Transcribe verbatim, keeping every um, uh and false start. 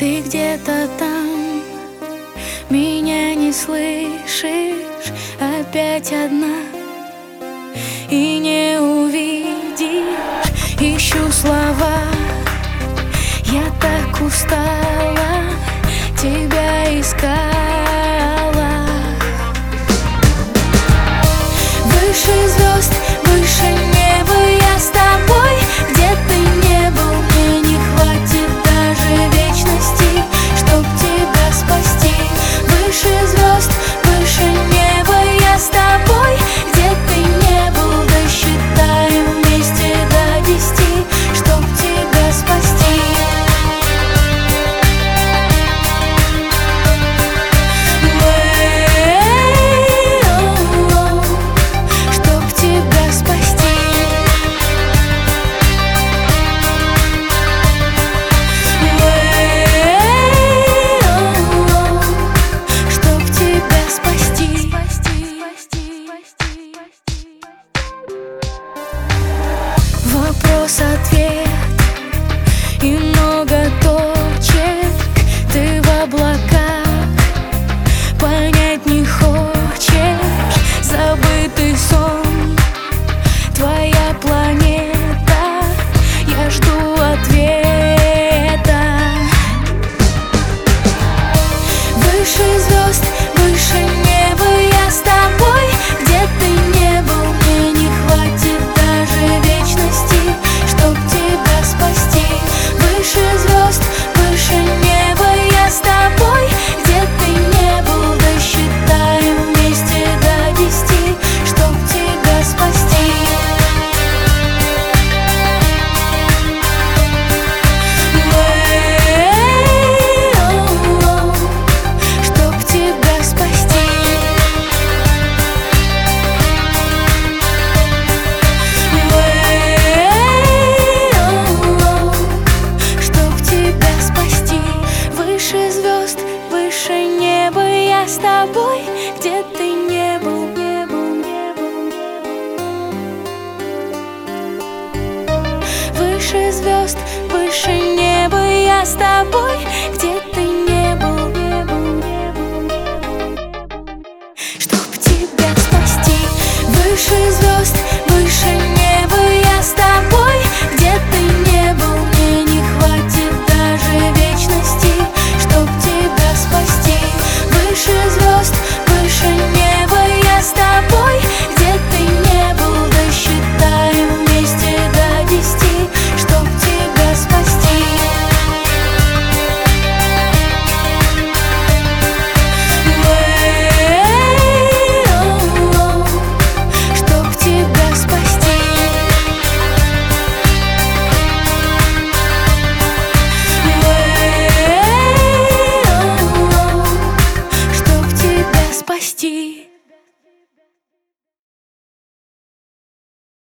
Ты где-то там, меня не слышишь, опять одна, и не увидишь. Ищу слова, я так устала, тебя искала. Выше звезд, выше неба, я с тобой. Где ты не был, мне не хватит даже вечности, чтоб тебя спасти. Выше звезд, выше неба, я с тобой. Где ты не был, досчитаем вместе до десяти, чтоб тебя спасти. Вопрос-ответ и много точек. Ты в облаках, понять не хочешь. Забытый сон, твоя планета. Я жду ответа. Выше звезд, выше неба, я с тобой. Где ты не был, мне не хватит даже вечности, чтоб тебя спасти. Выше звезд, выше неба, я с тобой. Где ты не был, досчитаем вместе до десяти, чтоб тебя спасти. Чтоб тебя спасти. Выше звезд, выше неба, я с тобой. Где ты не был, не был, не был. Выше звезд, выше неба, я с тобой. Где ты